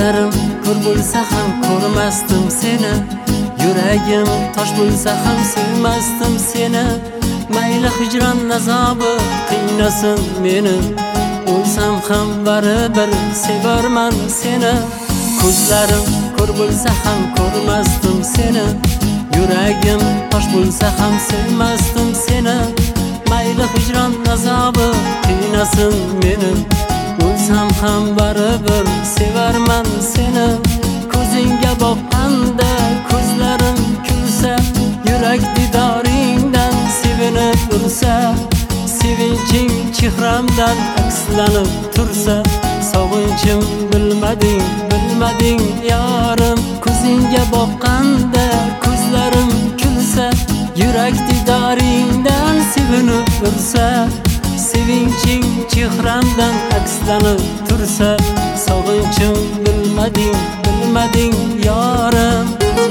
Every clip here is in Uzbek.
Ko'zlarim ko'r bo'lsa ham ko'rmasdim seni, yuragim tosh bo'lsa ham sevmasdim seni. Mayli hijron azobi qiynasin meni, o'lsam ham baribir sevarman seni. Ko'zlarim ko'r bo'lsa ham ko'rmasdim seni, yuragim tosh bo'lsa ham sevmasdim seni. Mayli hijron azobi qiynasin meni, o'lsam ham baribir sevarman seni. Ko'zingga boqqanda ko'zlarim kulsa, yurak didoringdan sevinib ursa, sevinching chehramdan akslanib tursa, sog'inchim bilmading yorim. Ko'zingga boqqanda ko'zlarim kulsa, yurak didoringdan sevinib ursa, sevinching chehramdan akslanib tursa, sog'inchim bilmading yorim.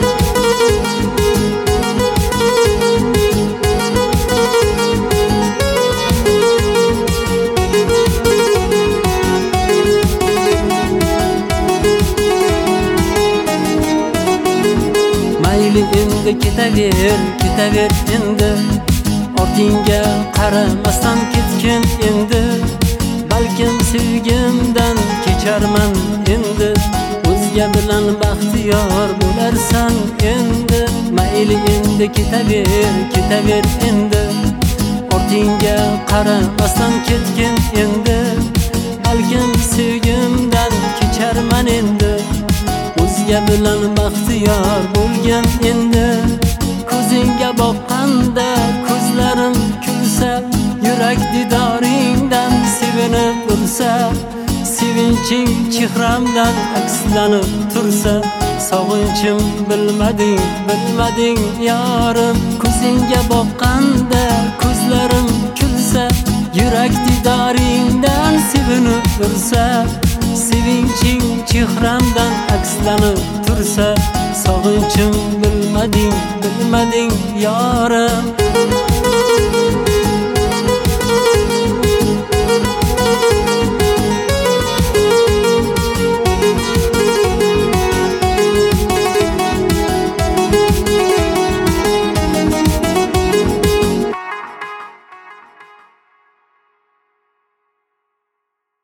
Mayli endi ketaver endi, ortingga qaramasdan ketgin endi. Balkim sevgimdan kecharman endi, o'zga bilan baxtiyor bo'larsan endi. Mayli endi ketaver endi, ortingga qaramasdan ketgin endi. Balkim sevgimdan kecharman endi, o'zga bilan baxtiyor bo'lgin endi. Ko'zingga boqqanda ko'zlarim kulsa, yurak didoringdan sevinib ursa, sevinching chehramdan akslanib tursa, sog'inchim bilmading yorim. Ko'zingga boqqanda ko'zlarim kulsa, yurak didoringdan sevinib ursa, sevinching chehramdan akslanib tursa, sog'inchim bilmading yorim.